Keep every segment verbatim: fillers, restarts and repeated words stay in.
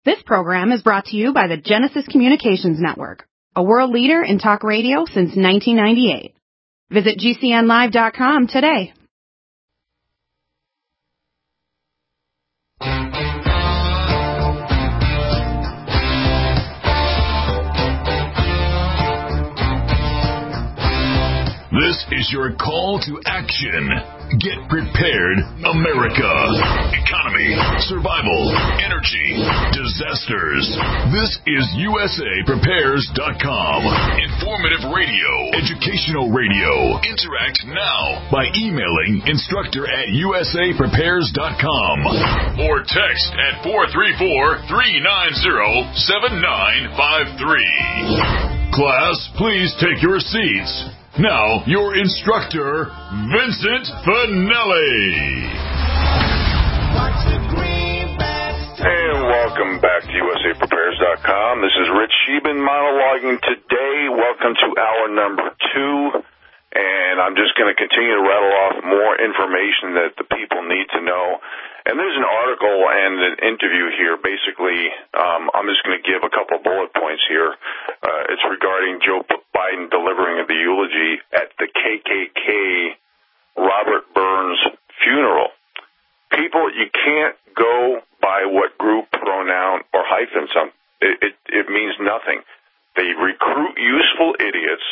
This program is brought to you by the Genesis Communications Network, a world leader in talk radio since nineteen ninety-eight. Visit G C N live dot com today. This is your call to action. Get prepared, America. Economy, survival, energy, disasters. This is U S A Prepares dot com. Informative radio, educational radio. Interact now by emailing instructor at U S A Prepares dot com or text at four three four, three nine zero, seven nine five three. Class, please take your seats. Now, your instructor, Vincent Finelli. And welcome back to U S A Prepares dot com. This is Rich Sheben monologuing today. Welcome to hour number two. And I'm just going to continue to rattle off more information that the people need to know. And there's an article and an interview here. Basically, um, I'm just going to give a couple bullet points here. Uh, it's regarding Joe Biden delivering the eulogy at the K K K Robert Burns funeral. People, you can't go by what group, pronoun, or hyphen. Some it, it, it means nothing. They recruit useful idiots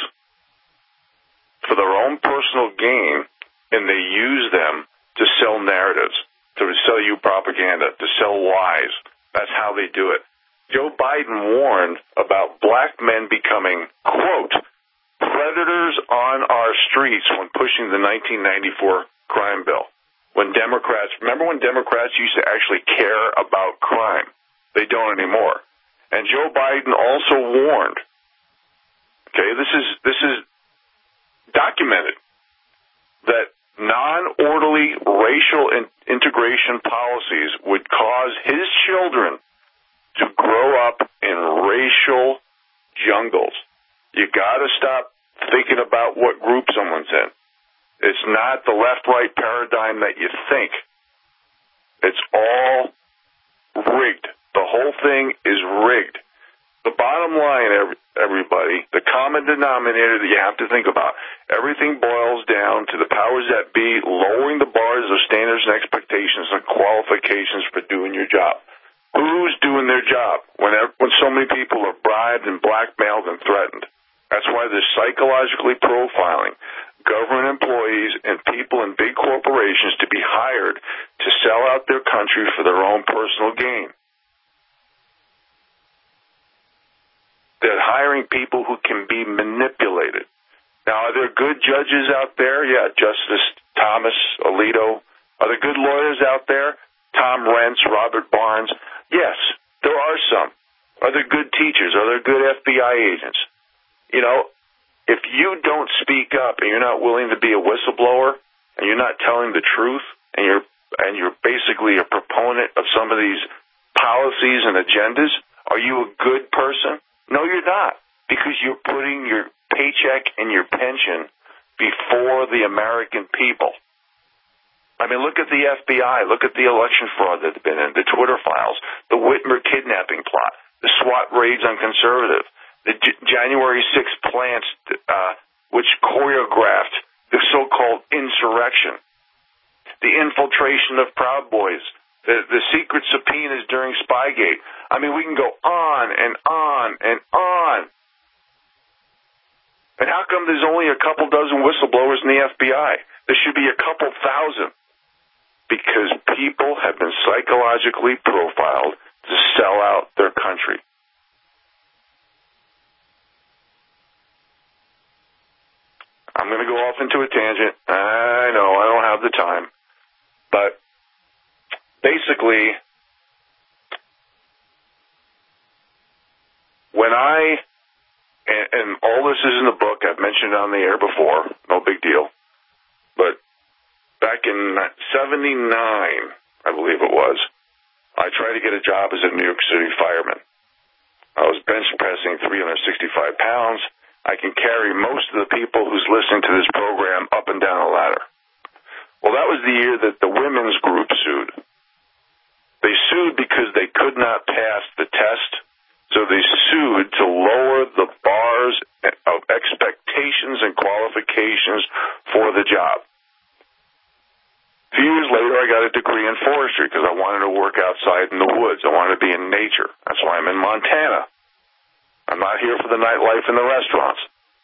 for their own personal gain, and they use them to sell narratives, to sell you propaganda, to sell lies. That's how they do it. Joe Biden warned about black men becoming, quote, predators on our streets when pushing the nineteen ninety-four crime bill. When Democrats, remember when Democrats used to actually care about crime? They don't anymore. And Joe Biden also warned, okay, this is, this is documented, that non-orderly racial in- integration policies would cause his children to grow up in racial jungles. You got to stop thinking about what group someone's in. It's not the left-right paradigm that you think. It's all rigged. The whole thing is rigged. The bottom line, everybody, the common denominator that you have to think about, everything boils down to the powers that be lowering the bars of standards and expectations and qualifications for doing your job. Who's doing their job when when so many people are bribed and blackmailed and threatened? That's why they're psychologically profiling government employees and people in big corporations to be hired to sell out their country for their own personal gain. They're hiring people who can be manipulated. Now, are there good judges out there? Yeah, Justice Thomas Alito. Are there good lawyers out there? Tom Rentz, Robert Barnes. Yes, there are some. Are there good teachers? Are there good F B I agents? You know, if you don't speak up and you're not willing to be a whistleblower and you're not telling the truth and you're and you're basically a proponent of some of these policies and agendas, are you a good person? No, you're not, because you're putting your paycheck and your pension before the American people. I mean, look at the F B I. Look at the election fraud that's been in, the Twitter files, the Whitmer kidnapping plot, the SWAT raids on conservative, the J- January sixth plants, uh, which choreographed the so-called insurrection, the infiltration of Proud Boys, the, the secret subpoenas during Spygate. I mean, we can go on and on and on. And how come there's only a couple dozen whistleblowers in the F B I? There should be a couple thousand. Because people have been psychologically profiled to sell out their country. I'm going to go off into a tangent. I know, I don't have the time. But basically, when I, and, and all this is in the book, I've mentioned it on the air before, no big deal, but back in seventy-nine, I believe it was, I tried to get a job as a New York City fireman. I was bench pressing three hundred sixty-five pounds. I can carry most of the people who's listening to this program up and down a ladder. Well, that was the year that the women's group sued. They sued because they could not pass the outside in the woods. I wanted to be in nature. That's why I'm in Montana. I'm not here for the nightlife and the restaurants.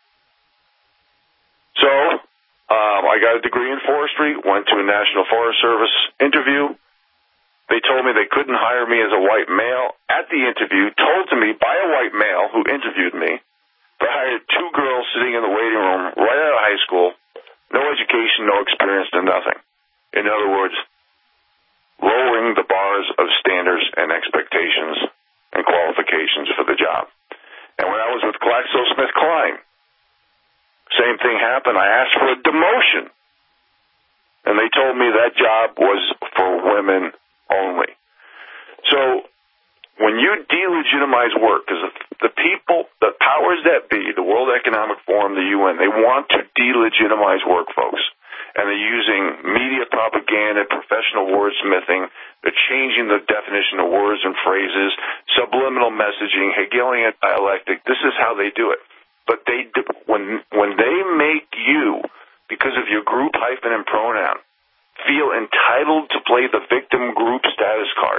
So um, I got a degree in forestry, went to a National Forest Service interview. They told me they couldn't hire me as a white male. At the interview, told to me by a white male who interviewed me, they hired two girls sitting in the waiting room right out of high school, no education, no experience, no nothing. In other words, lowering the bars of standards and expectations and qualifications for the job. And when I was with GlaxoSmithKline, same thing happened. I asked for a demotion, and they told me that job was for women only. So when you delegitimize work, because the people, the powers that be, the World Economic Forum, the U N, they want to delegitimize work, folks. And they're using media propaganda, professional wordsmithing. They're changing the definition of words and phrases, subliminal messaging, Hegelian dialectic. This is how they do it. But they, when when they make you, because of your group hyphen and pronoun, feel entitled to play the victim group status card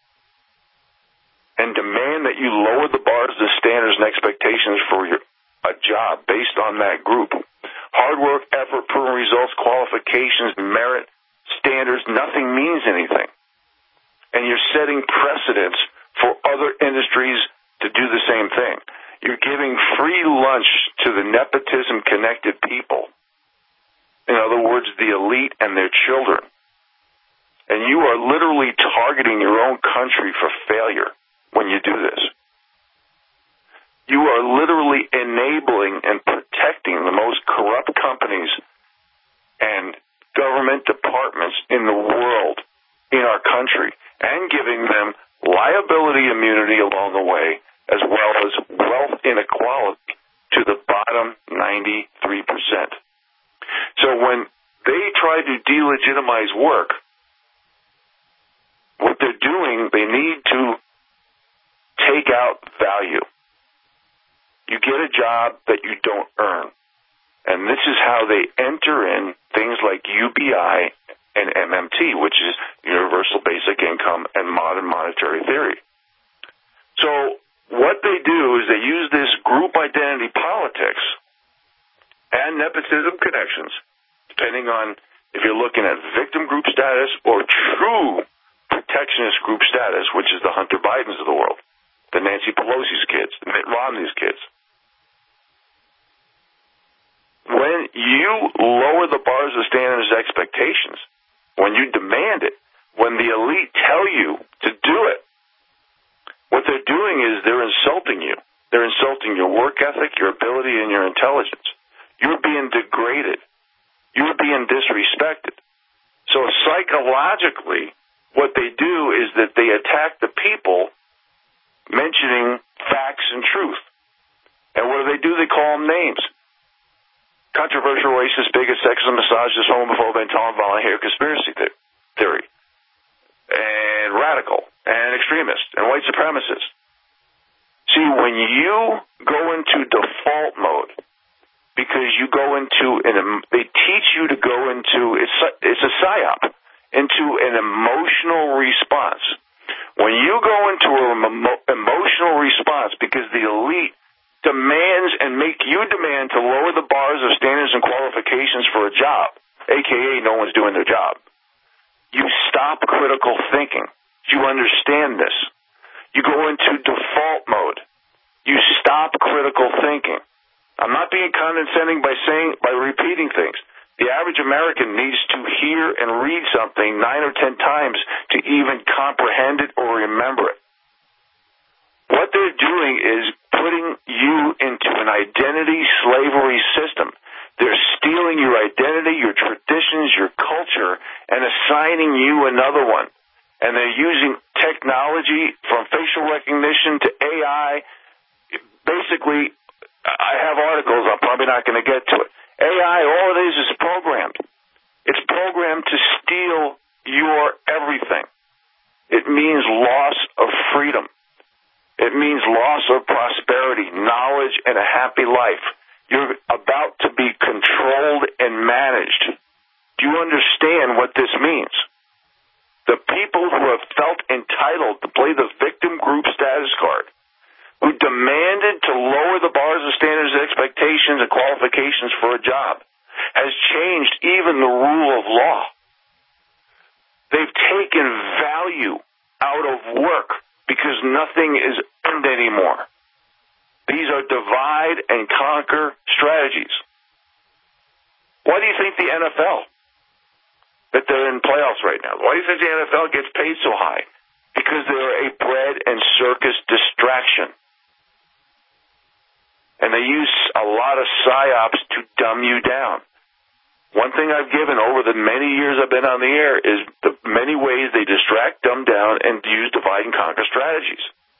and demand that you lower the bars, the standards, and expectations for your a job based on that group. Hard work, effort, proven results, qualifications, merit, standards, nothing means anything. And you're setting precedents for other industries to do the same thing. You're giving free lunch to the nepotism-connected people. In other words, the elite and their children. And you are literally targeting your own country for failure when you do this. You are literally enabling and protecting the most corrupt companies and government departments in the world, in our country, and giving them liability immunity along the way, as well as wealth inequality to the bottom ninety-three percent. So when they try to delegitimize work, what they're doing, they need to take out value. You get a job that you don't earn. And this is how they enter in things like U B I and M M T, which is Universal Basic Income and modern monetary theory. So what they do is they use this group identity politics and nepotism connections, depending on if you're looking at victim group status or true protectionist group status, which is the Hunter Bidens of the world, the Nancy Pelosi's kids, the Mitt Romney's kids. When you lower the bars of standards and expectations, when you demand it, when the elite tell you to do it, what they're doing is they're insulting you. They're insulting your work ethic, your ability, and your intelligence. You're being degraded. You're being disrespected. So psychologically, what they do is that they attack the people mentioning facts and truth. And what do they do? They call them names. Controversial, racist, bigot, sexist, misogynist, homophobe, intolerant, violent, conspiracy theory, and radical, and extremist, and white supremacist. See, when you go into default mode, because you go into, an, they teach you to go into, it's, it's a psyop, into an emotional response. When you go into an emo, emotional response because the elite demands and make you demand to lower the bars of standards and qualifications for a job, a k a no one's doing their job, you stop critical thinking. You understand this. You go into default mode. You stop critical thinking. I'm not being condescending by saying, by repeating things. The average American needs to hear and read something nine or ten times to even comprehend it or remember it. What they're doing is putting you into an identity slavery system. They're stealing your identity, your traditions, your culture, and assigning you another one. And they're using technology from facial recognition to A I. Basically, I have articles, I'm probably not going to get to it. A I, all it is is programmed. It's programmed to steal your everything. It means loss of freedom. It means loss of prosperity, knowledge, and a happy life. You're about to be controlled and managed. Do you understand what this means? The people who have felt entitled to play the victim group status card, who demanded to lower the bars of standards, expectations, and qualifications for a job, has changed even the rule of law. They've taken value out of work because nothing is earned anymore. These are divide and conquer strategies. Why do you think the N F L, that they're in playoffs right now, why do you think the N F L gets paid so high? Because they're a bread and circus distraction. And they use a lot of psyops to dumb you down. One thing I've given over the many years I've been on the air is the many ways they distract, dumb down, and use divide and conquer strategies.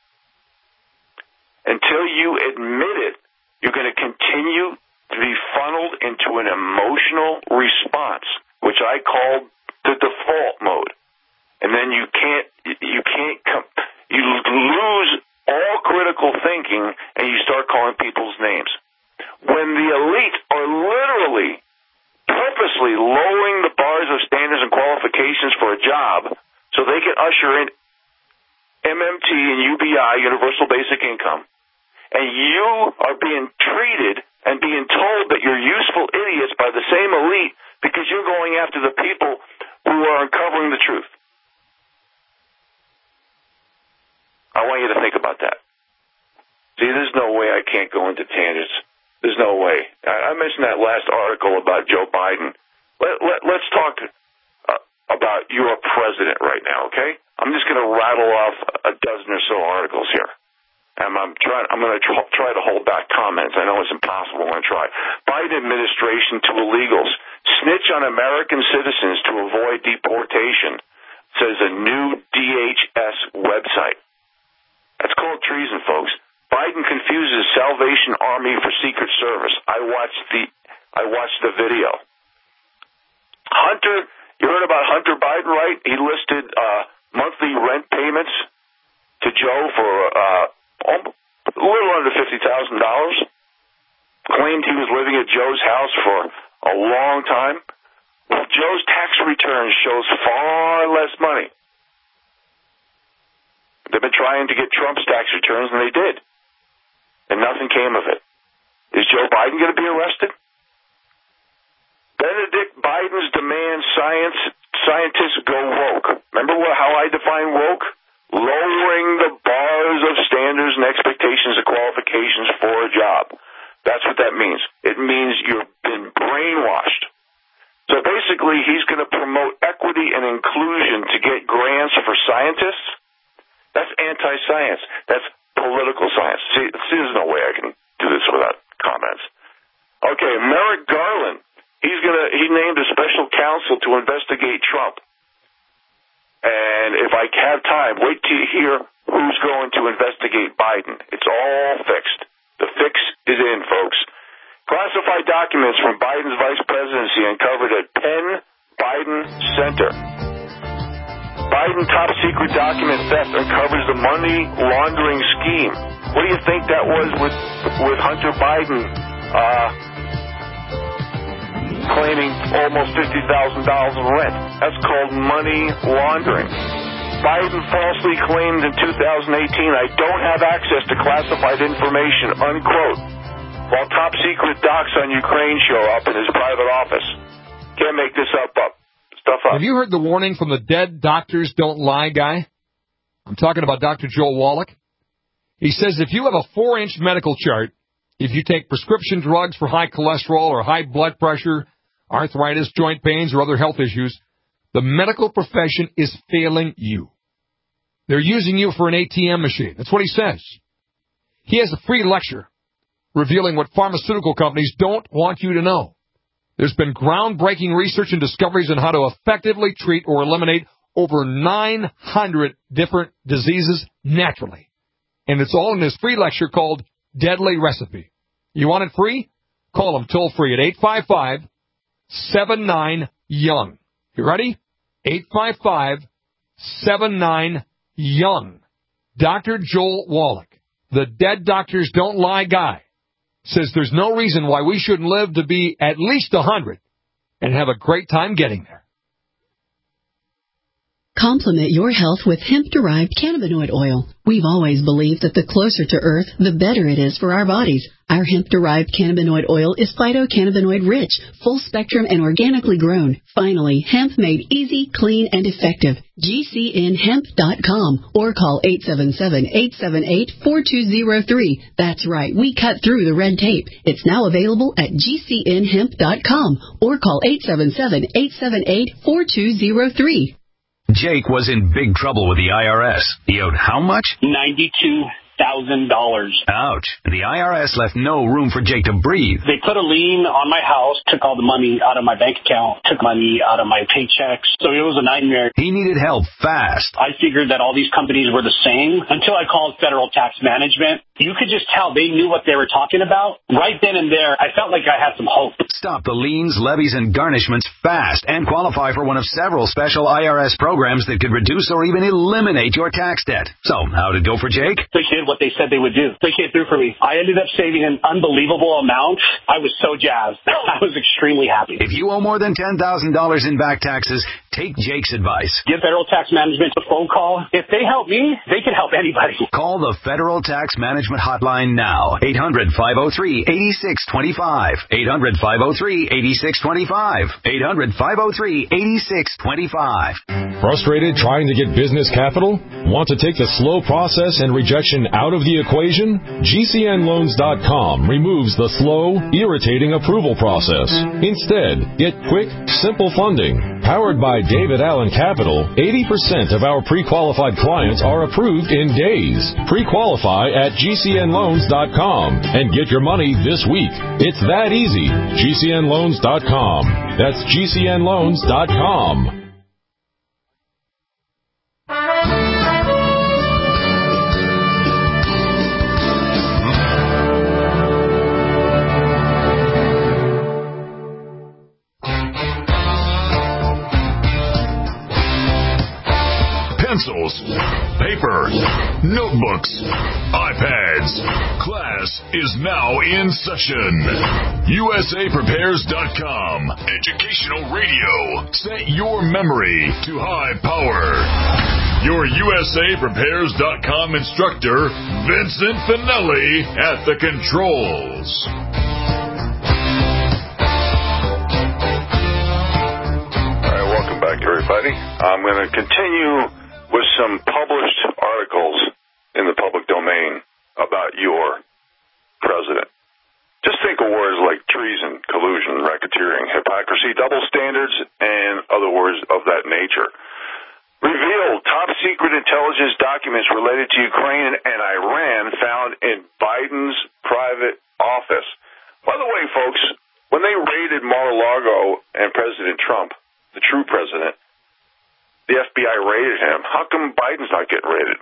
Until you admit it, you're going to continue to be funneled into an emotional response, which I call the default mode. And then you can't, you can't, come, you lose all critical thinking, and you start calling people's names. When the elite are literally, purposely lowering the bars of standards and qualifications for a job so they can usher in M M T and U B I, Universal Basic Income, and you are being treated and being told that you're useful idiots by the same elite because you're going after the people who are uncovering the truth. I want you to think about that. See, there's no way I can't go into tangents. There's no way. I, I mentioned that last article about Joe Biden. Let, let, let's talk uh, about your president right now, okay? I'm just going to rattle off a dozen or so articles here. And I'm trying. I'm going to try, try to hold back comments. I know it's impossible. I'm going to try. Biden administration to illegals. Snitch on American citizens to avoid deportation, says a new D H S website. That's called treason, folks. Biden confuses Salvation Army for Secret Service. I watched the I watched the video. Hunter, you heard about Hunter Biden, right? He listed uh, monthly rent payments to Joe for uh, a little under fifty thousand dollars. Claimed he was living at Joe's house for a long time. Well, Joe's tax return shows far less money. They've been trying to get Trump's tax returns, and they did. And nothing came of it. Is Joe Biden going to be arrested? Benedict Biden's demands science scientists go woke. Remember what, how I define woke? Lowering the bars of standards and expectations and qualifications for a job. That's what that means. It means you've been brainwashed. So basically, he's going to promote equity and inclusion to get grants for scientists. That's anti-science. That's political science. See, there's no way I can do this without comments. Okay, Merrick Garland. He's gonna. He named a special counsel to investigate Trump. And if I have time, wait till you hear who's going to investigate Biden. It's all fixed. The fix is in, folks. Classified documents from Biden's vice presidency uncovered at Penn Biden Center. Biden top secret document theft uncovers the money laundering scheme. What do you think that was with with Hunter Biden uh, claiming almost fifty thousand dollars in rent? That's called money laundering. Biden falsely claimed in two thousand eighteen, I don't have access to classified information, unquote, while top secret docs on Ukraine show up in his private office. Can't make this up up. Stuff up. Have you heard the warning from the dead doctors don't lie guy? I'm talking about Doctor Joel Wallach. He says if you have a four-inch medical chart, if you take prescription drugs for high cholesterol or high blood pressure, arthritis, joint pains, or other health issues, the medical profession is failing you. They're using you for an A T M machine. That's what he says. He has a free lecture revealing what pharmaceutical companies don't want you to know. There's been groundbreaking research and discoveries on how to effectively treat or eliminate over nine hundred different diseases naturally. And it's all in his free lecture called Deadly Recipe. You want it free? Call him toll free at eight five five, seven nine, young. You ready? eight five five, seven nine, young. Doctor Joel Wallach, the dead doctors don't lie guy, says there's no reason why we shouldn't live to be at least one hundred and have a great time getting there. Complement your health with hemp-derived cannabinoid oil. We've always believed that the closer to Earth, the better it is for our bodies. Our hemp-derived cannabinoid oil is phytocannabinoid-rich, full-spectrum, and organically grown. Finally, hemp made easy, clean, and effective. G C N hemp dot com or call eight seven seven, eight seven eight, four two zero three. That's right, we cut through the red tape. It's now available at G C N hemp dot com or call eight seven seven, eight seven eight, four two zero three. Jake was in big trouble with the I R S. He owed how much? ninety-two thousand dollars. Ouch. The I R S left no room for Jake to breathe. They put a lien on my house, took all the money out of my bank account, took money out of my paychecks. So it was a nightmare. He needed help fast. I figured that all these companies were the same until I called Federal Tax Management. You could just tell they knew what they were talking about. Right then and there, I felt like I had some hope. Stop the liens, levies, and garnishments fast and qualify for one of several special I R S programs that could reduce or even eliminate your tax debt. So, how'd it go for Jake? They did what they said they would do. They came through for me. I ended up saving an unbelievable amount. I was so jazzed. I was extremely happy. If you owe more than ten thousand dollars in back taxes, take Jake's advice. Give Federal Tax Management a phone call. If they help me, they can help anybody. Call the Federal Tax Management Hotline now. eight hundred, five oh three, eight six two five. eight hundred, five oh three, eight six two five. eight hundred, five oh three, eight six two five. Frustrated trying to get business capital? Want to take the slow process and rejection out of the equation? G C N loans dot com removes the slow, irritating approval process. Instead, get quick, simple funding. Powered by David Allen Capital, eighty percent of our pre-qualified clients are approved in days. Pre-qualify at G C N loans dot com and get your money this week. It's that easy. G C N loans dot com. That's G C N loans dot com. Pencils, paper, notebooks, iPads. Class is now in session. U S A Prepares dot com. Educational radio. Set your memory to high power. Your U S A Prepares dot com instructor, Vincent Finelli, at the controls. All right, welcome back, everybody. I'm going to continue with some published articles in the public domain about your president. Just think of words like treason, collusion, racketeering, hypocrisy, double standards, and other words of that nature. Revealed top secret intelligence documents related to Ukraine and Iran found in Biden's private office. By the way, folks, when they raided Mar-a-Lago and President Trump, the true president, the F B I raided him. How come Biden's not getting raided?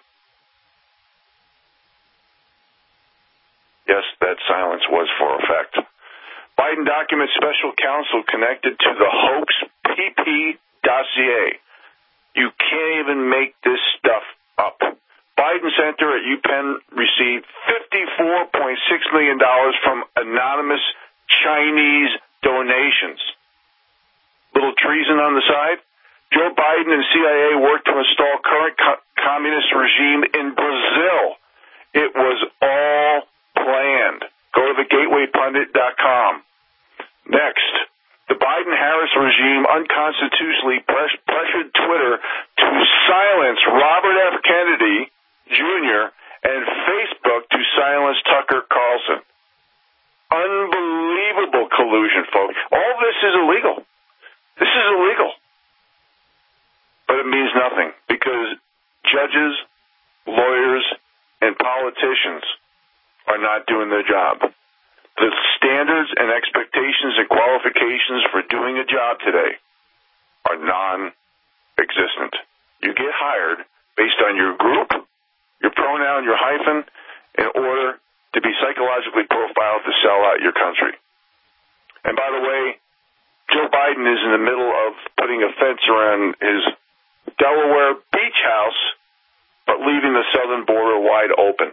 Yes, that silence was for effect. Biden documents special counsel connected to the hoax P P dossier. You can't even make this stuff up. Biden Center at UPenn received fifty-four point six million dollars from anonymous Chinese donations. Little treason on the side. Joe Biden and C I A worked to install current co- communist regime in Brazil. It was all planned. Go to the gateway pundit dot com. Next, the Biden-Harris regime unconstitutionally pres- pressured Twitter to silence Robert F. Kennedy, Junior, and Facebook to silence Tucker Carlson. Unbelievable collusion, folks. All this is illegal. This is illegal. But it means nothing because judges, lawyers, and politicians are not doing their job. The standards and expectations and qualifications for doing a job today are non-existent. You get hired based on your group, your pronoun, your hyphen, in order to be psychologically profiled to sell out your country. And by the way, Joe Biden is in the middle of putting a fence around his Delaware beach house, but leaving the southern border wide open.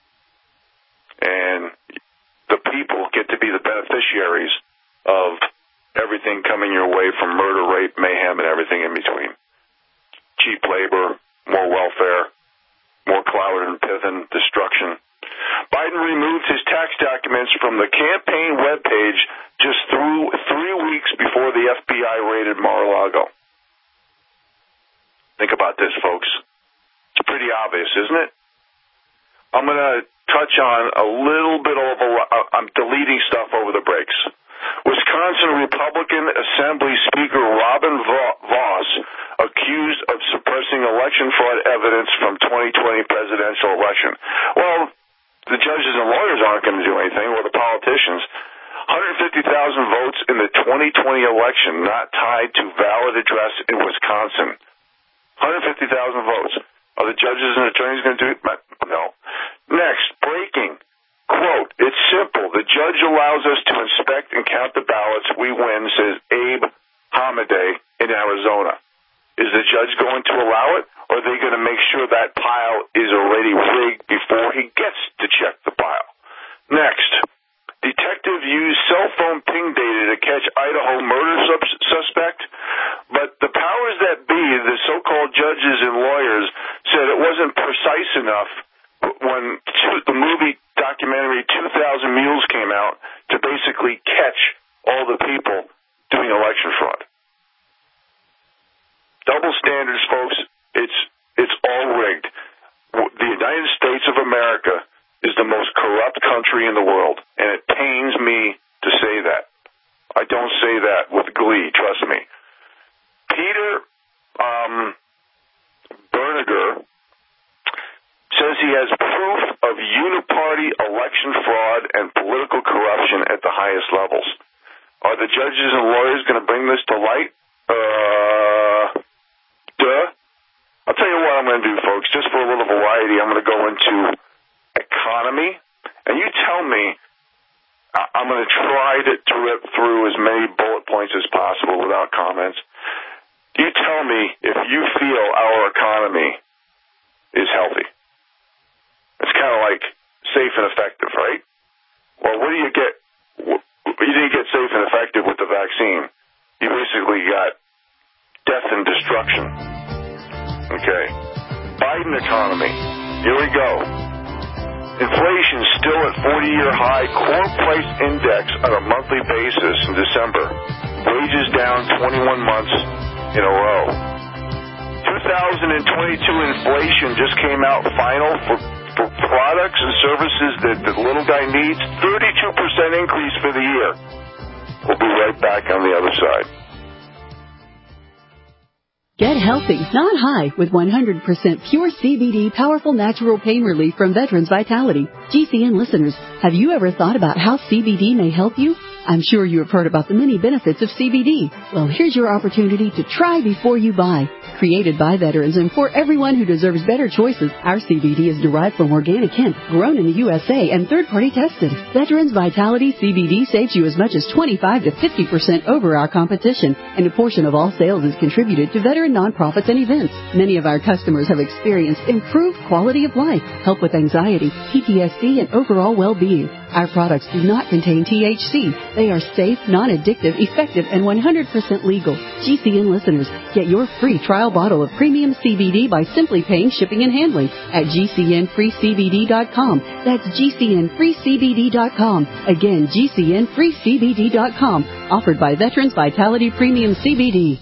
And the people get to be the beneficiaries of everything coming your way from murder, rape, mayhem, and everything in between. cheap labor, more welfare, more Cloward and Piven destruction. Biden removed his tax documents from the campaign webpage just through three weeks before the F B I raided Mar-a-Lago. Think about this, folks. It's pretty obvious, isn't it? I'm going to touch on a little bit of a... I'm deleting stuff over the breaks. Wisconsin Republican Assembly Speaker Robin Voss accused of suppressing election fraud evidence from twenty twenty presidential election. Well, the judges and lawyers aren't going to do anything, or the politicians. one hundred fifty thousand votes in the twenty twenty election not tied to valid address in Wisconsin. one hundred fifty thousand votes. Are the judges and attorneys going to do it? No. Next, breaking. Quote, it's simple. The judge allows us to inspect and count the ballots. We win, says Abe Hamadeh in Arizona. Is the judge going to allow it, or are they going to make sure that pile is already rigged before he gets to check the pile? Next, detective used cell phone ping data to catch Idaho murder sub- suspect, but the powers that be, the so-called judges and lawyers, said it wasn't precise enough when the movie documentary two thousand Mules came out to basically catch all the people doing election fraud. Double standards, folks. It's it's all rigged. The United States of America is the most corrupt country in the world, and it pains me to say that. I don't say that with glee, trust me. Peter um, Berniger says he has proof of uniparty election fraud and political corruption at the highest levels. Are the judges and lawyers going to bring this to light? Uh, duh. I'll tell you what I'm going to do, folks. Just for a little variety, I'm going to go into economy. And you tell me, I'm going to try to, to rip through as many bullet points as possible without comments. You tell me if you feel our economy is healthy. It's kind of like safe and effective, right? Well, what do you get? You didn't get safe and effective with the vaccine. You basically got death and destruction. Okay. Biden economy. Here we go. Inflation still at forty-year high. Core price index on a monthly basis in December. Wages down twenty-one months in a row. two thousand twenty-two inflation just came out final for For products and services that the little guy needs, thirty-two percent increase for the year. We'll be right back on the other side. Get healthy, not high, with one hundred percent pure C B D powerful natural pain relief from Veterans Vitality. G C N listeners, have you ever thought about how C B D may help you? I'm sure you have heard about the many benefits of C B D. Well, here's your opportunity to try before you buy. Created by veterans and for everyone who deserves better choices, our C B D is derived from organic hemp, grown in the U S A and third-party tested. Veterans Vitality C B D saves you as much as twenty-five to fifty percent over our competition, and a portion of all sales is contributed to veteran nonprofits and events. Many of our customers have experienced improved quality of life, help with anxiety, P T S D, and overall well-being. Our products do not contain T H C. They are safe, non-addictive, effective, and one hundred percent legal. G C N listeners, get your free trial bottle of premium C B D by simply paying shipping and handling at G C N free C B D dot com. That's G C N free C B D dot com. Again, G C N free C B D dot com. Offered by Veterans Vitality Premium C B D.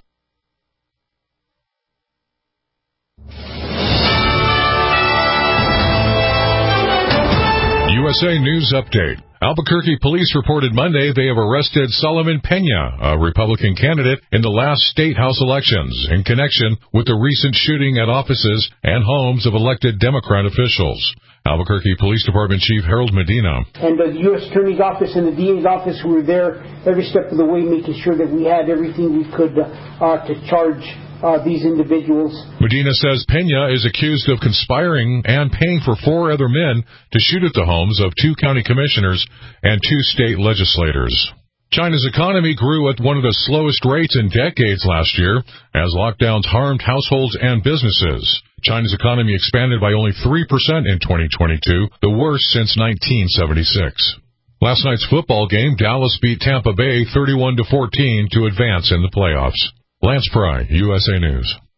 U S A News Update. Albuquerque police reported Monday they have arrested Solomon Pena, a Republican candidate in the last state house elections, in connection with the recent shooting at offices and homes of elected Democrat officials. Albuquerque Police Department Chief Harold Medina. And the U S Attorney's Office and the D A's office were there every step of the way, making sure that we had everything we could uh, to charge Uh, these individuals. Medina says Pena is accused of conspiring and paying for four other men to shoot at the homes of two county commissioners and two state legislators. China's economy grew at one of the slowest rates in decades last year as lockdowns harmed households and businesses. China's economy expanded by only three percent in twenty twenty-two, the worst since nineteen seventy-six. Last night's football game, Dallas beat Tampa Bay thirty-one to fourteen to advance in the playoffs. Lance Pry, U S A News.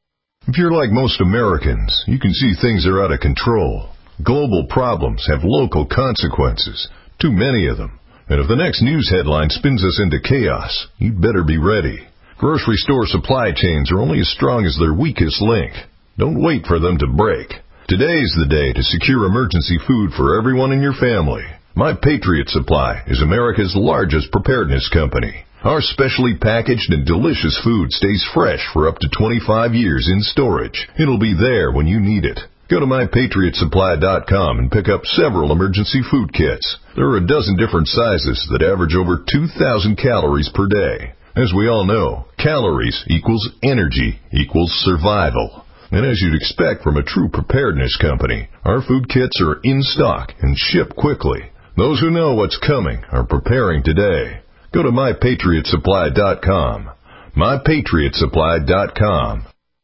If you're like most Americans, you can see things are out of control. Global problems have local consequences, too many of them. And if the next news headline spins us into chaos, you'd better be ready. Grocery store supply chains are only as strong as their weakest link. Don't wait for them to break. Today's the day to secure emergency food for everyone in your family. My Patriot Supply is America's largest preparedness company. Our specially packaged and delicious food stays fresh for up to twenty-five years in storage. It'll be there when you need it. Go to my patriot supply dot com and pick up several emergency food kits. There are a dozen different sizes that average over two thousand calories per day. As we all know, calories equals energy equals survival. And as you'd expect from a true preparedness company, our food kits are in stock and ship quickly. Those who know what's coming are preparing today. Go to my patriot supply dot com. my patriot supply dot com.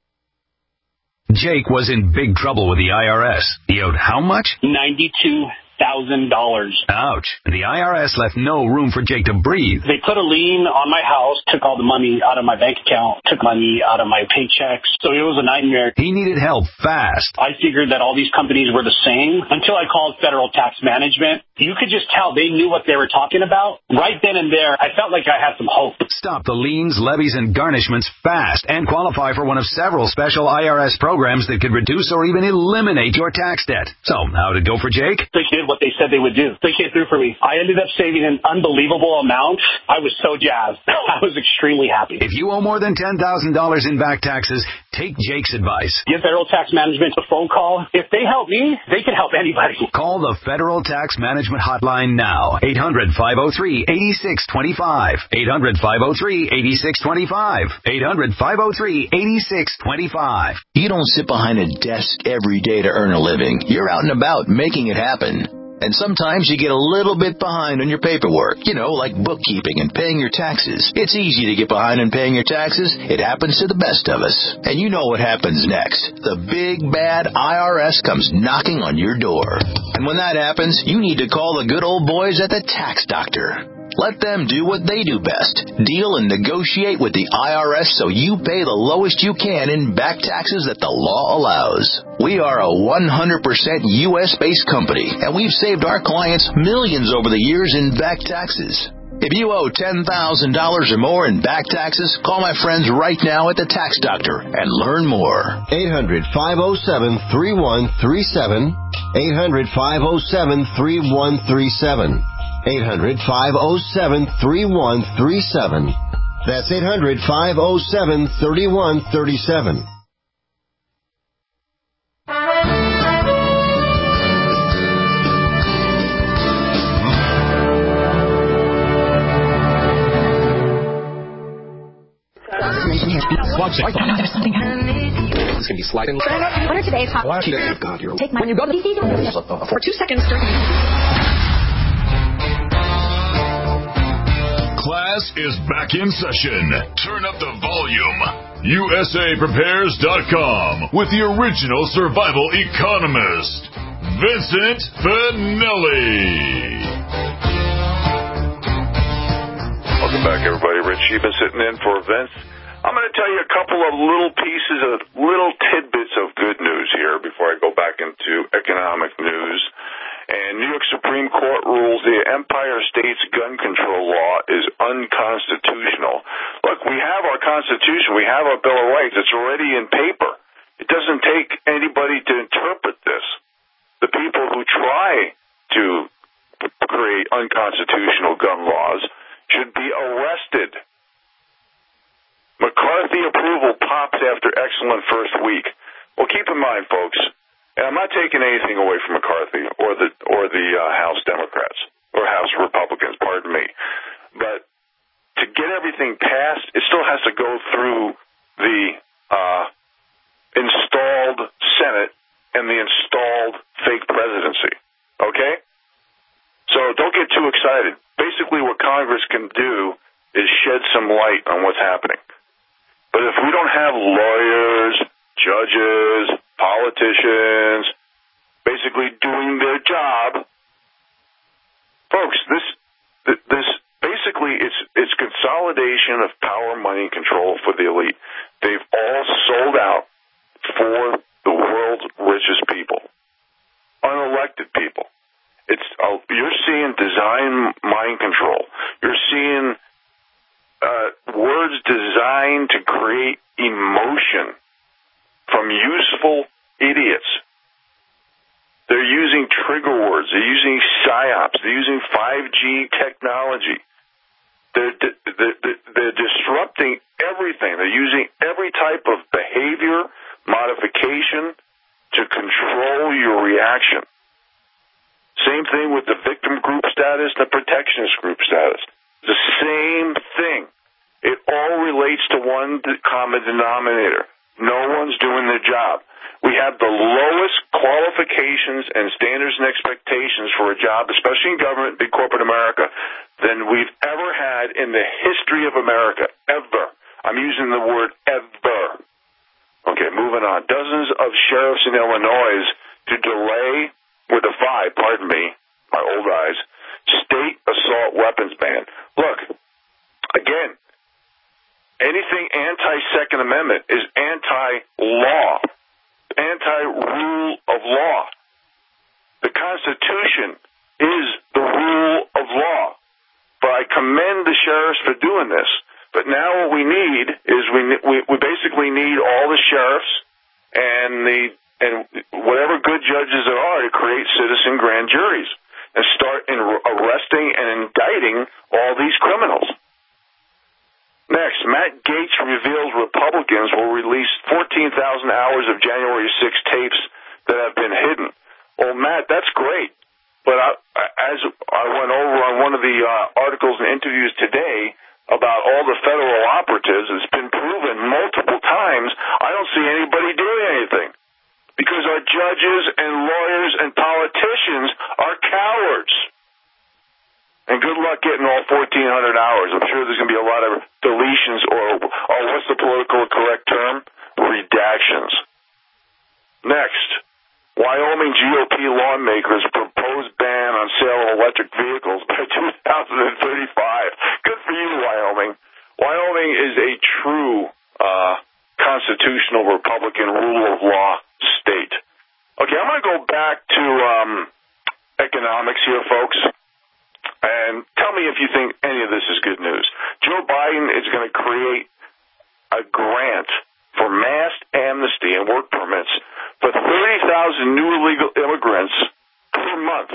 Jake was in big trouble with the I R S. He owed how much? ninety-two thousand dollars. Ouch. The I R S left no room for Jake to breathe. They put a lien on my house, took all the money out of my bank account, took money out of my paychecks. So it was a nightmare. He needed help fast. I figured that all these companies were the same until I called Federal Tax Management. You could just tell they knew what they were talking about. Right then and there, I felt like I had some hope. Stop the liens, levies, and garnishments fast and qualify for one of several special I R S programs that could reduce or even eliminate your tax debt. So, how'd it go for Jake? They did what they said they would do. They came through for me. I ended up saving an unbelievable amount. I was so jazzed. I was extremely happy. If you owe more than ten thousand dollars in back taxes, take Jake's advice. Give Federal Tax Management a phone call. If they help me, they can help anybody. Call the Federal Tax Management Hotline now. eight hundred, five oh three, eight six two five. eight hundred, five oh three, eight six two five. eight hundred, five oh three, eight six two five. You don't sit behind a desk every day to earn a living. You're out and about making it happen. And sometimes you get a little bit behind on your paperwork, you know, like bookkeeping and paying your taxes. It's easy to get behind on paying your taxes. It happens to the best of us. And you know what happens next. The big, bad I R S comes knocking on your door. And when that happens, you need to call the good old boys at the Tax Doctor. Let them do what they do best. Deal and negotiate with the I R S so you pay the lowest you can in back taxes that the law allows. We are a one hundred percent U S-based company, and we've saved our clients millions over the years in back taxes. If you owe ten thousand dollars or more in back taxes, call my friends right now at the Tax Doctor and learn more. eight hundred, five oh seven, three one three seven. eight hundred, five oh seven, three one three seven. eight hundred, five oh seven, three one three seven. That's eight hundred, five oh seven, three one three seven. There's something happening. It's going to be sliding. What are today's hot? Take my when you go to the for two seconds. Class is back in session. Turn up the volume. U S A Prepares dot com with the original survival economist, Vincent Finelli. Welcome back, everybody. Rich Sheben sitting in for Vince. I'm going to tell you a couple of little pieces of little tidbits of good news here before I go back into economic news. And New York Supreme Court rules the Empire State's gun control law is unconstitutional. Look, we have our Constitution. We have our Bill of Rights. It's already in paper. It doesn't take anybody to interpret this. The people who try to create unconstitutional gun laws should be arrested. McCarthy approval pops after excellent first week. Well, keep in mind, folks, and I'm not taking anything away from McCarthy or the or the uh, House Democrats or House Republicans, pardon me, but to get everything passed, it still has to go through the uh, installed Senate and the installed fake presidency. Okay? So don't get too excited. Basically, what Congress can do is shed some light on what's happening. But if we don't have lawyers, judges, politicians, basically doing their job, folks, this this basically it's it's consolidation of power, money, and control for the elite. They've all sold out for the world's richest people, unelected people. It's uh, you're seeing design mind control. You're seeing uh, words designed to create emotion from useful idiots. They're using trigger words. They're using psyops. They're using five G technology. They're, they're, they're disrupting everything. They're using every type of behavior modification to control your reaction. Same thing with the victim group status, the protectionist group status. The same thing. It all relates to one common denominator. No one's doing their job. We have the lowest qualifications and standards and expectations for a job, especially in government, big corporate America, than we've ever had in the history of America, ever. I'm using the word ever. Okay, moving on. Dozens of sheriffs in Illinois to delay, with a five, pardon me, my old eyes, state assault weapons ban. Look, again, anything anti-Second Amendment is anti-law, anti-rule of law. The Constitution is the rule of law. But I commend the sheriffs for doing this. But now what we need is we we, we basically need all the sheriffs and the and whatever good judges there are to create citizen grand juries and start in arresting and indicting all these criminals. Next, Matt Gaetz reveals Republicans will release fourteen thousand hours of January sixth tapes that have been hidden. Well, Matt, that's great. But I, as I went over on one of the uh, articles and interviews today about all the federal operatives, it's been proven multiple times, I don't see anybody doing anything. Because our judges and lawyers and politicians are cowards. And good luck getting all fourteen hundred hours. I'm sure there's going to be a lot of deletions or, or what's the political correct term? Redactions. Next, Wyoming G O P lawmakers propose ban on sale of electric vehicles by two thousand thirty-five. Good for you, Wyoming. Wyoming is a true uh, constitutional Republican rule of law state. Okay, I'm going to go back to um, economics here, folks, and tell me if you think any of this is good news. Joe Biden is going to create a grant for mass amnesty and work permits for thirty thousand new illegal immigrants per month.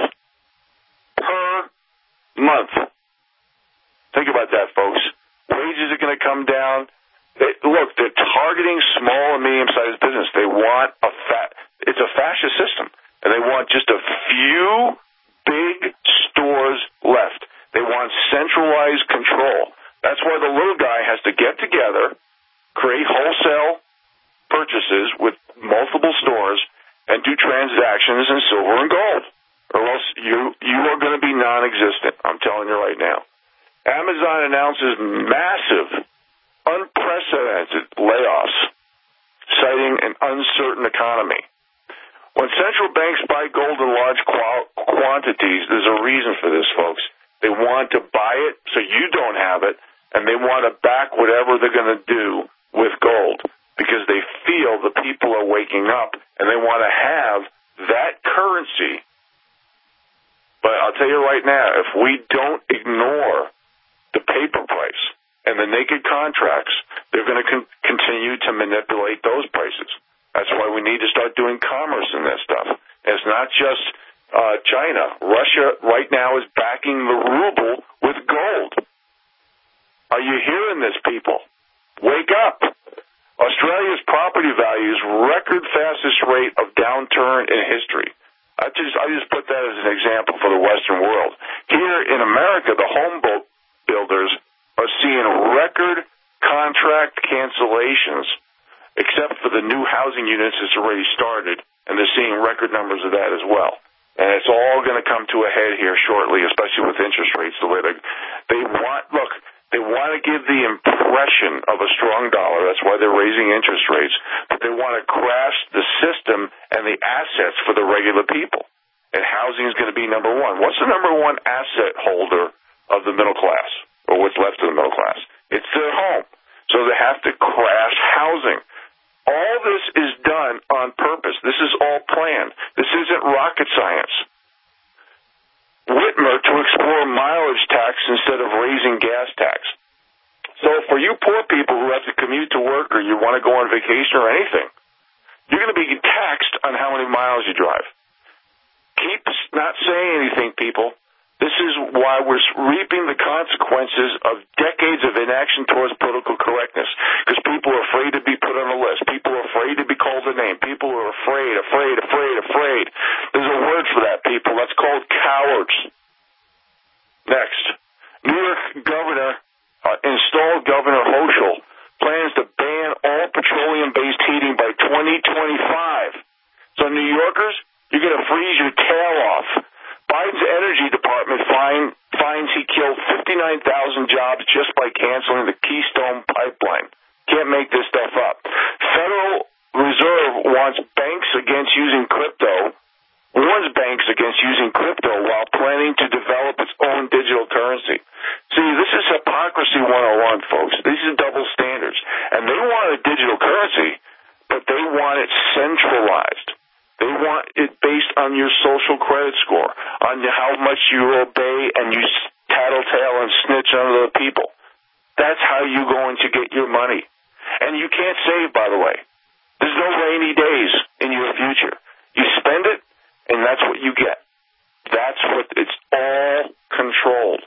Per month. Think about that, folks. Wages are going to come down. They, look, they're targeting small and medium-sized business. They want a fa- it's a fascist system, and they want just a few big stores left. They want centralized control. That's why the little guy has to get together, create wholesale purchases with multiple stores, and do transactions in silver and gold, or else you you are going to be non-existent. I'm telling you right now. Amazon announces massive, unprecedented layoffs, citing an uncertain economy. When central banks buy gold in large qual- quantities, there's a reason for this, folks. They want to buy it so you don't have it, and they want to back whatever they're going to do with gold because they feel the people are waking up and they want to have that currency. But I'll tell you right now, if we don't ignore the paper price and the naked contracts, they're going to con- continue to manipulate those prices. That's why we need to start doing commerce in this stuff. And it's not just uh, China. Russia right now is backing the ruble with gold. Are you hearing this, people? Wake up. Australia's property values record fastest rate of downturn in history. I just I just put that as an example for the Western world. Here in America, the home boat builders are seeing record contract cancellations, except for the new housing units that's already started, and they're seeing record numbers of that as well. And it's all going to come to a head here shortly, especially with interest rates the way they they want. Look, they want to give the impression of a strong dollar. That's why they're raising interest rates. But they want to crash the system and the assets for the regular people. And housing is going to be number one. What's the number one asset holder of the middle class, or what's left of the middle class? It's their home. So they have to crash housing. All this is done on purpose. This is all planned. This isn't rocket science. Whitmer to explore mileage tax instead of raising gas tax. So for you poor people who have to commute to work or you want to go on vacation or anything, you're going to be taxed on how many miles you drive. Keep not saying anything, people. This is why we're reaping the consequences of decades of inaction towards political correctness. Because people are afraid to be put on a list. People are afraid to be called a name. People are afraid, afraid, afraid, afraid. There's a word for that, people. That's called cowards. Next. New York Governor, uh, installed Governor Hochul, plans to ban all petroleum-based heating by twenty twenty-five. So New Yorkers, you're going to freeze your tail off. Biden's Energy Department find, finds he killed fifty-nine thousand jobs just by canceling the Keystone Pipeline. Can't make this stuff up. Federal Reserve wants banks against using crypto, warns banks against using crypto while planning to develop its own digital currency. See, this is hypocrisy one oh one, folks. These are double standards. And they want a digital currency, but they want it centralized. They want it based on your social credit score, on how much you obey and you tattletale and snitch on other people. That's how you're going to get your money. And you can't save, by the way. There's no rainy days in your future. You spend it, and that's what you get. That's what it's all controlled.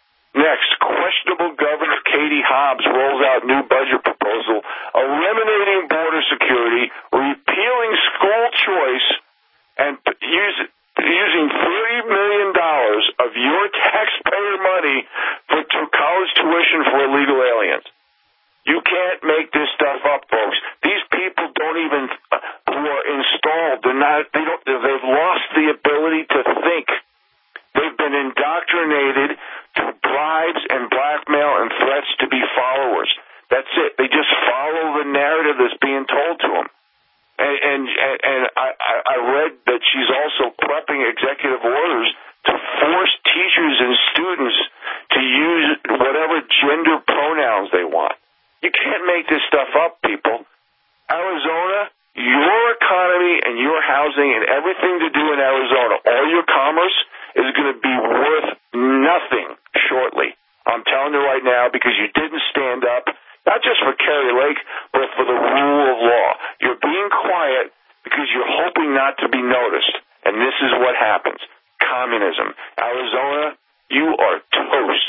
Next, questionable Governor Katie Hobbs rolls out new budget proposal eliminating border security, repealing school choice, and use, using thirty million dollars of your taxpayer money for to college tuition for illegal aliens. You can't make this stuff up, folks. These people don't even, uh, who are installed, they're not, they don't, they've lost the ability to think. They've been indoctrinated through bribes and blackmail and threats to be followers. That's it. They just follow the narrative that's being told to them. And, and, and I, I read that she's also prepping executive orders to force teachers and students to use whatever gender pronouns they want. You can't make this stuff up, people. Arizona, your economy and your housing and everything to do in Arizona, all your commerce is going to be worth nothing shortly. I'm telling you right now, because you didn't stand up, not just for Kerry Lake, but for the rule of law. You're being quiet because you're hoping not to be noticed. And this is what happens. Communism. Arizona, you are toast.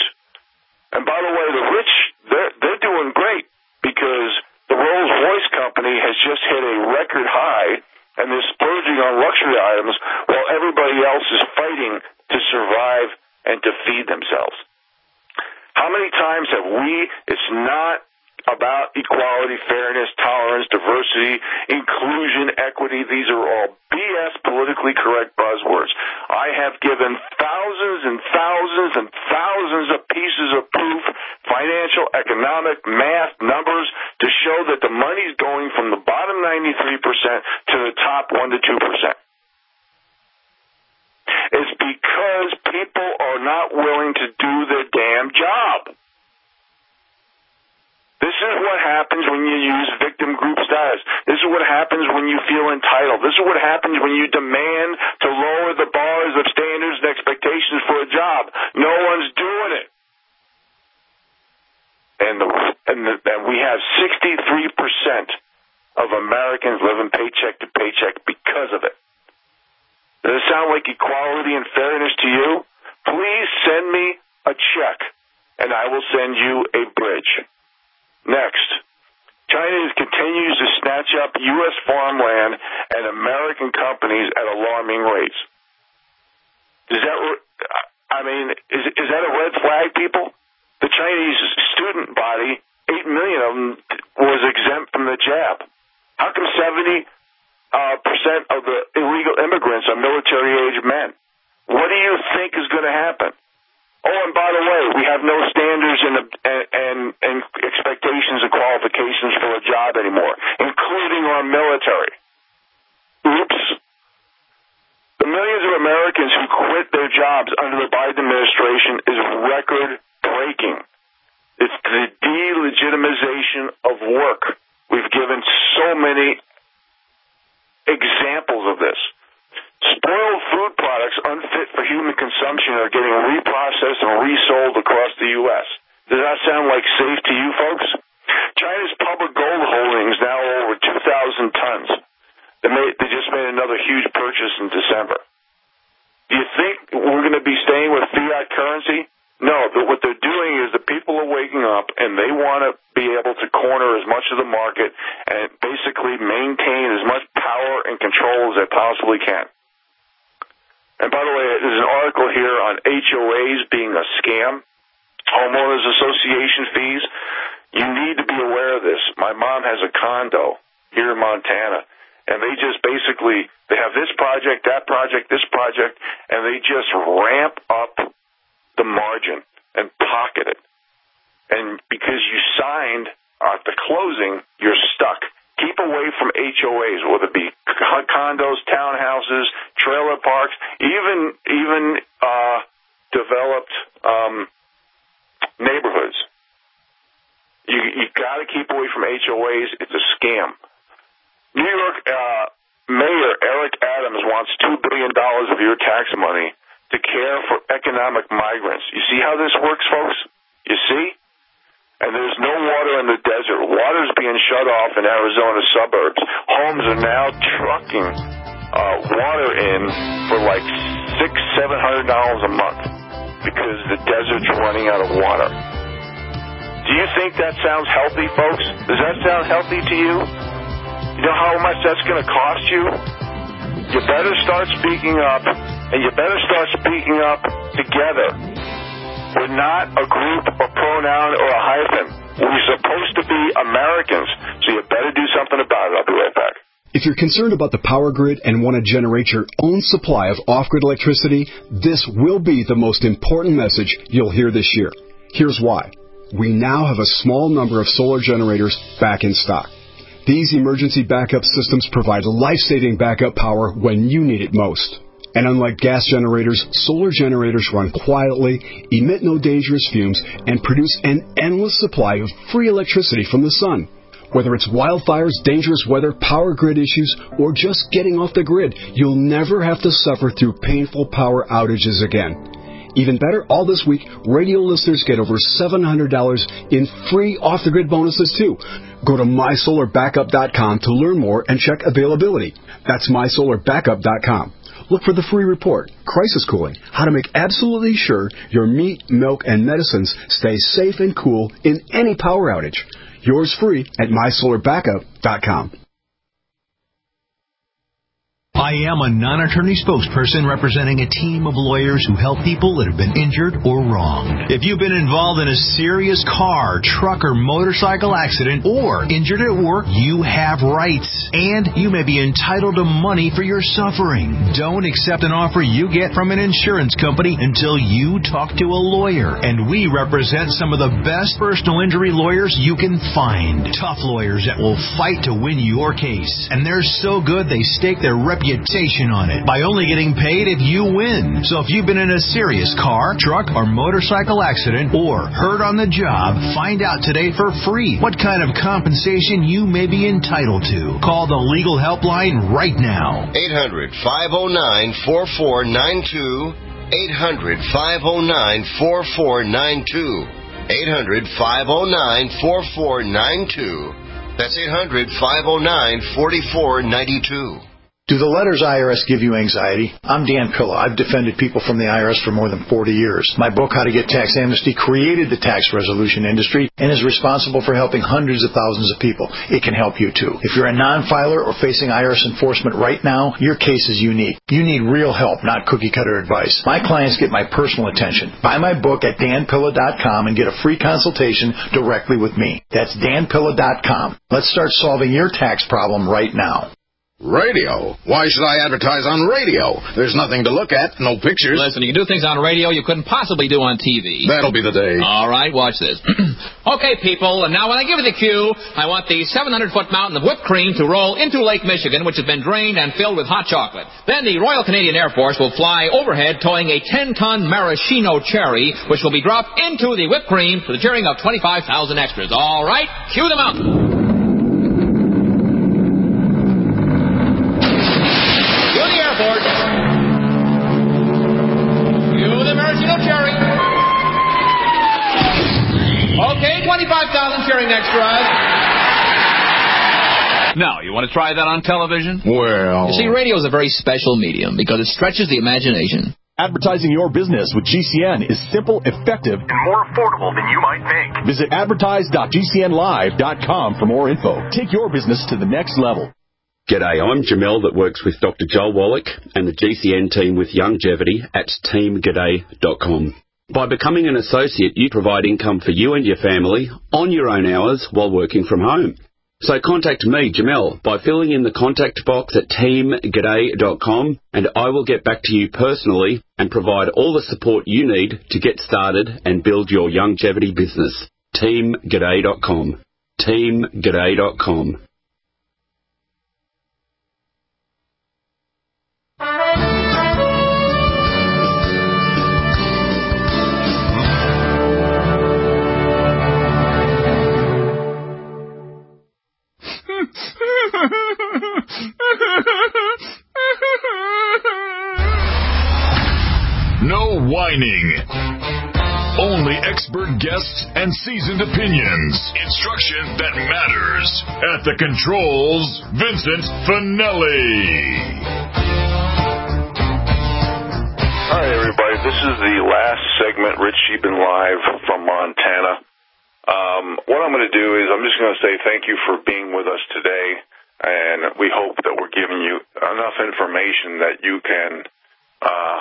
And by the way, the rich, they're, they're doing great because the Rolls-Royce company has just hit a record high and they're splurging on luxury items while everybody else is fighting to survive and to feed themselves. How many times have we, it's not about equality, fairness, tolerance, diversity, inclusion, equity. These are all B S, politically correct buzzwords. I have given thousands and thousands and thousands of pieces of proof, financial, economic, math, numbers, to show that the money's going from the bottom ninety-three percent to the top one to two percent. It's because people are not willing to do their damn job. This is what happens when you use victim group status. This is what happens when you feel entitled. This is what happens when you demand to lower the bars of standards and expectations for a job. No one's doing it. And, the, and, the, and we have sixty-three percent of Americans living paycheck to paycheck because of it. Does it sound like equality and fairness to you? Please send me a check, and I will send you a bridge. Next, China continues to snatch up U S farmland and American companies at alarming rates. Is that, I mean, is, is that a red flag, people? The Chinese student body, eight million of them, was exempt from the jab. How come seventy uh, percent of the illegal immigrants are military-age men? What do you think is going to happen? Oh, and by the way, we have no standards and, and, and expectations and qualifications for a job anymore, including our military. Oops. The millions of Americans who quit their jobs under the Biden administration is record-breaking. It's the delegitimization of work. We've given so many examples of this. Spoiled food products unfit for human consumption are getting reprocessed and resold across the U S Does that sound like safe to you folks? China's public gold holdings now are over two thousand tons. They, made, they just made another huge purchase in December. Do you think we're going to be staying with fiat currency? No, but what they're doing is the people are waking up and they want to be able to corner as much of the market and basically maintain as much power and control as they possibly can. And by the way, there's an article here on H O As being a scam, homeowners association fees. You need to be aware of this. My mom has a condo here in Montana, and they just basically, they have this project, that project, this project, and they just ramp up the margin and pocket it. And because you signed at the closing, you're stuck. Keep away from H O As, whether it be condos, townhouses, trailer parks, even even uh, developed um, neighborhoods. You you got to keep away from H O As. It's a scam. New York uh, Mayor Eric Adams wants two billion dollars of your tax money to care for economic migrants. You see how this works, folks? You see? And there's no water in the desert. Water's being shut off in Arizona suburbs. Homes are now trucking uh, water in for like six, seven hundred dollars a month because the desert's running out of water. Do you think that sounds healthy, folks? Does that sound healthy to you? You know how much that's going to cost you? You better start speaking up, and you better start speaking up together. We're not a group, a pronoun, or a hyphen. We're supposed to be Americans, so you better do something about it. I'll be right back. If you're concerned about the power grid and want to generate your own supply of off-grid electricity, this will be the most important message you'll hear this year. Here's why. We now have a small number of solar generators back in stock. These emergency backup systems provide life-saving backup power when you need it most. And unlike gas generators, solar generators run quietly, emit no dangerous fumes, and produce an endless supply of free electricity from the sun. Whether it's wildfires, dangerous weather, power grid issues, or just getting off the grid, you'll never have to suffer through painful power outages again. Even better, all this week, radio listeners get over seven hundred dollars in free off-the-grid bonuses, too. Go to my solar backup dot com to learn more and check availability. That's my solar backup dot com. Look for the free report, Crisis Cooling, how to make absolutely sure your meat, milk, and medicines stay safe and cool in any power outage. Yours free at my solar backup dot com. I am a non-attorney spokesperson representing a team of lawyers who help people that have been injured or wronged. If you've been involved in a serious car, truck, or motorcycle accident or injured at work, you have rights, and you may be entitled to money for your suffering. Don't accept an offer you get from an insurance company until you talk to a lawyer, and we represent some of the best personal injury lawyers you can find. Tough lawyers that will fight to win your case, and they're so good they stake their reputation on it by only getting paid if you win. So if you've been in a serious car, truck, or motorcycle accident or hurt on the job, find out today for free what kind of compensation you may be entitled to. Call the legal helpline right now. eight hundred, five oh nine, four four nine two. eight hundred, five oh nine, four four nine two. eight hundred, five oh nine, four four nine two. That's eight hundred, five oh nine, four four nine two. Do the letters I R S give you anxiety? I'm Dan Pilla. I've defended people from the I R S for more than forty years. My book, How to Get Tax Amnesty, created the tax resolution industry and is responsible for helping hundreds of thousands of people. It can help you, too. If you're a non-filer or facing I R S enforcement right now, your case is unique. You need real help, not cookie-cutter advice. My clients get my personal attention. Buy my book at dan pilla dot com and get a free consultation directly with me. That's dan pilla dot com. Let's start solving your tax problem right now. Radio? Why should I advertise on radio? There's nothing to look at, no pictures. Listen, you can do things on radio you couldn't possibly do on T V. That'll be the day. All right, watch this. Okay, people, and now when I give you the cue, I want the seven hundred foot mountain of whipped cream to roll into Lake Michigan, which has been drained and filled with hot chocolate. Then the Royal Canadian Air Force will fly overhead towing a ten ton maraschino cherry, which will be dropped into the whipped cream to the cheering of twenty-five thousand extras. All right, cue the mountain. maraschino cherry. Okay, twenty-five thousand cherry next for us. Now, you want to try that on television? Well... You see, radio is a very special medium because it stretches the imagination. Advertising your business with G C N is simple, effective, and more affordable than you might think. Visit advertise dot G C N live dot com for more info. Take your business to the next level. G'day, I'm Jamel that works with Doctor Joel Wallach and the G C N team with Longevity at team g'day dot com. By becoming an associate, you provide income for you and your family on your own hours while working from home. So contact me, Jamel, by filling in the contact box at team g'day dot com, and I will get back to you personally and provide all the support you need to get started and build your longevity business. team g'day dot com. team g'day dot com. No whining. Only expert guests and seasoned opinions. Instruction that matters. At the controls, Vincent Finelli. Hi, everybody. This is the last segment, Rich Sheban Live from Montana. Um, what I'm going to do is I'm just going to say thank you for being with us today, and we hope that we're giving you enough information that you can uh,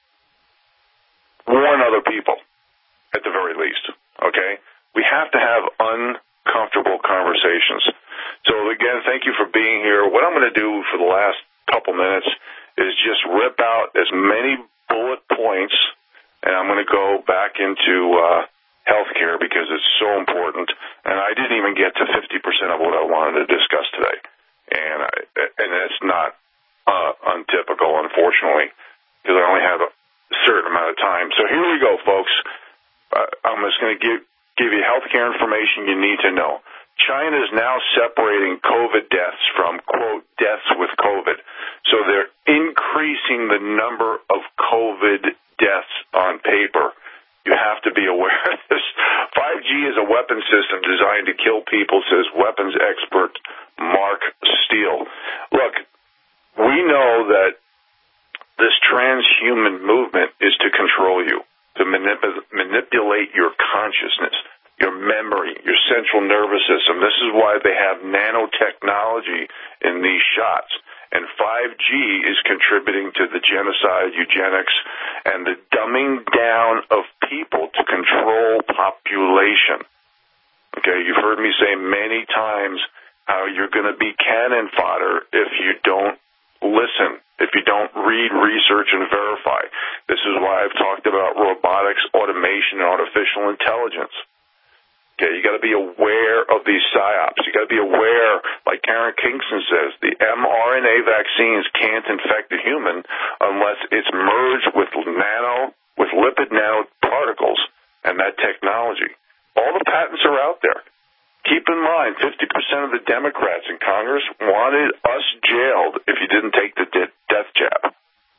warn other people, at the very least, okay? We have to have uncomfortable conversations. So, again, thank you for being here. What I'm going to do for the last couple minutes is just rip out as many bullet points, and I'm going to go back into uh, healthcare because it's so important, and I didn't even get to fifty percent of what I wanted to discuss today, and I, and it's not uh, untypical, unfortunately, because I only have a certain amount of time. So here we go, folks. Uh, I'm just going to give give you healthcare information you need to know. China is now separating COVID deaths from, quote, deaths with COVID. So they're increasing the number of COVID deaths on paper. You have to be aware of this. five G is a weapon system designed to kill people, says weapons expert Mark Steele. Look, we know that this transhuman movement is to control you, to manip- manipulate your consciousness, your memory, your central nervous system. This is why they have nanotechnology in these shots. And five G is contributing to the genocide, eugenics, and the dumbing down of people to control population. Okay, you've heard me say many times how you're going to be cannon fodder if you don't listen, if you don't read, research, and verify. This is why I've talked about robotics, automation, and artificial intelligence. Okay, you got to be aware of these psyops. You got to be aware, like Karen Kingston says, the mRNA vaccines can't infect a human unless it's merged with nano, with lipid nanoparticles and that technology. All the patents are out there. Keep in mind, fifty percent of the Democrats in Congress wanted us jailed if you didn't take the de- death jab.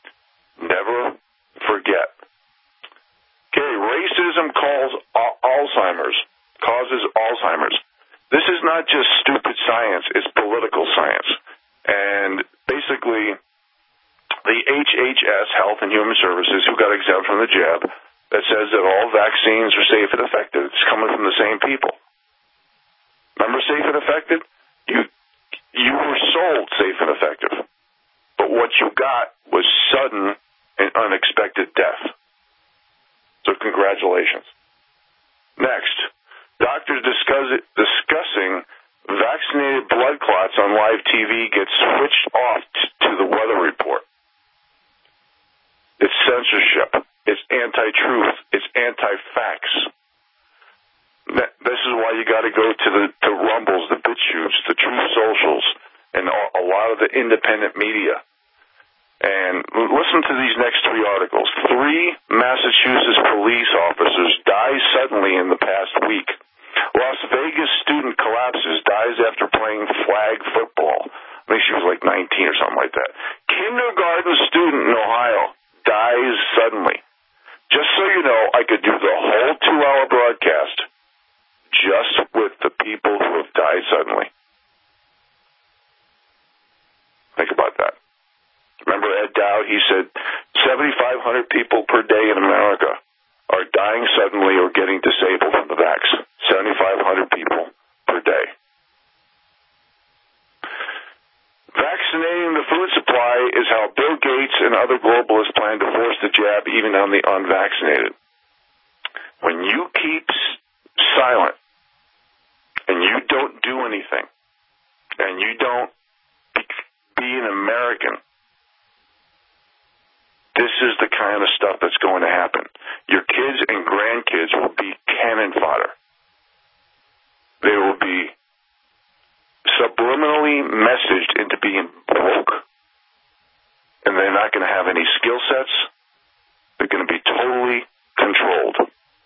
Never forget. Okay, racism calls al- Alzheimer's. causes Alzheimer's. This is not just stupid science, it's political science. And basically, the H H S, Health and Human Services, who got exempt from the jab, that says that all vaccines are safe and effective. It's coming from the same people. Remember safe and effective? You, you were sold safe and effective. But what you got was sudden and unexpected death. So congratulations. Next. Doctors discuss, discussing vaccinated blood clots on live T V get switched off t- to the weather report. It's censorship. It's anti-truth. It's anti-facts. That, this is why you got to go to the to Rumbles, the BitChutes, the Truth Socials, and a, a lot of the independent media. And listen to these next three articles. Three Massachusetts police officers die suddenly in the past week. Las Vegas student collapses, dies after playing flag football. I think she was like nineteen or something like that. Kindergarten student in Ohio dies suddenly. Just so you I could do the whole two-hour broadcast just with the people who have died suddenly. Think about that. Remember Ed Dowd? He said seventy-five hundred people per day in America are dying suddenly or getting disabled from the vax. seventy-five hundred people per day. Vaccinating the food supply is how Bill Gates and other globalists plan to force the jab even on the unvaccinated. When you keep silent and you don't do anything and you don't be an American, this is the kind of stuff that's going to happen. Your kids and grandkids will be cannon fodder. They will be subliminally messaged into being broke, and they're not going to have any skill sets. They're going to be totally controlled.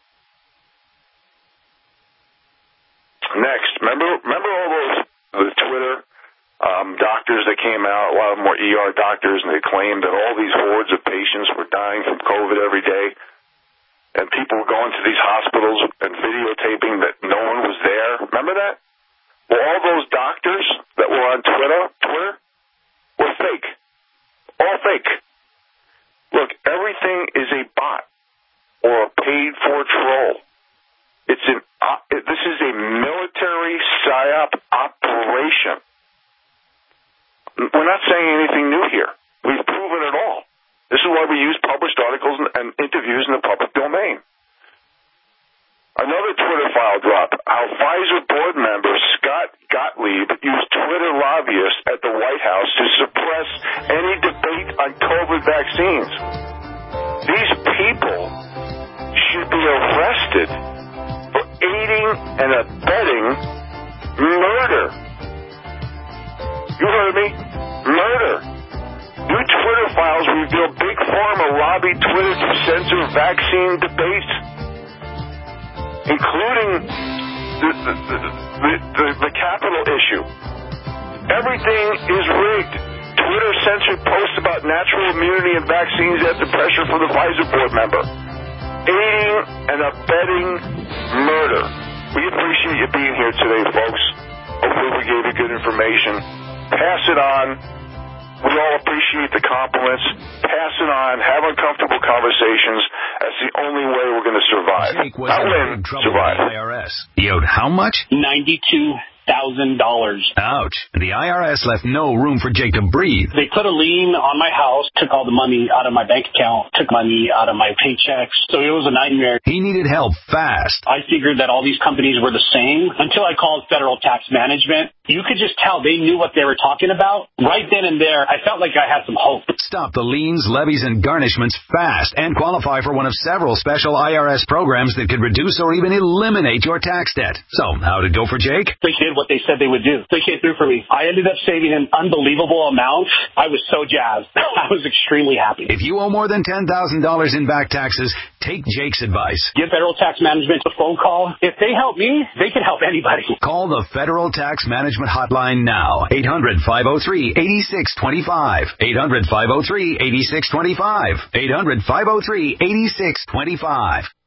Next, remember, remember all those the Twitter um, doctors that came out? A lot of them were E R doctors, and they claimed that all these hordes of patients were dying from COVID every day, and people were going to these hospitals and videotaping that no one was there. Remember that? Well, all those doctors that were on Twitter, Twitter were fake. All fake. Look, everything is a bot or a paid-for troll. It's an. Uh, this is a military psyop operation. We're not saying anything new here. We've proven it all. This is why we use published articles and, and interviews in the public domain. Another Twitter file drop, how Pfizer board member Scott Gottlieb used Twitter lobbyists at the White House to suppress any debate on COVID vaccines. These people should be arrested for aiding and abetting murder. You heard me? Murder. New Twitter files reveal Big Pharma lobbied Twitter to censor vaccine debates, including the, the, the, the, the capital issue. Everything is rigged. Twitter censored posts about natural immunity and vaccines at the pressure from the Pfizer board member. Aiding and abetting murder. We appreciate you being here today, folks. Hopefully we gave you good information. Pass it on. We all appreciate the compliments. Pass it on. Have uncomfortable conversations. That's the only way we're going to survive. Jake was Not in win, big trouble survive. with the I R S. He owed how much? ninety-two thousand dollars. Ouch. The I R S left no room for Jake to breathe. They put a lien on my house, took all the money out of my bank account, took money out of my paychecks. So it was a nightmare. He needed help fast. I figured that all these companies were the same until I called Federal Tax Management. You could just tell they knew what they were talking about. Right then and there, I felt like I had some hope. Stop the liens, levies, and garnishments fast and qualify for one of several special I R S programs that could reduce or even eliminate your tax debt. So, how'd it go for Jake? They did what they said they would do. They came through for me. I ended up saving an unbelievable amount. I was so jazzed. I was extremely happy. If you owe more than ten thousand dollars in back taxes, take Jake's advice. Give Federal Tax Management a phone call. If they help me, they can help anybody. Call the Federal Tax Management Hotline now. eight hundred, five oh three, eight six two five. eight hundred, five oh three, eight six two five. eight hundred, five oh three, eight six two five.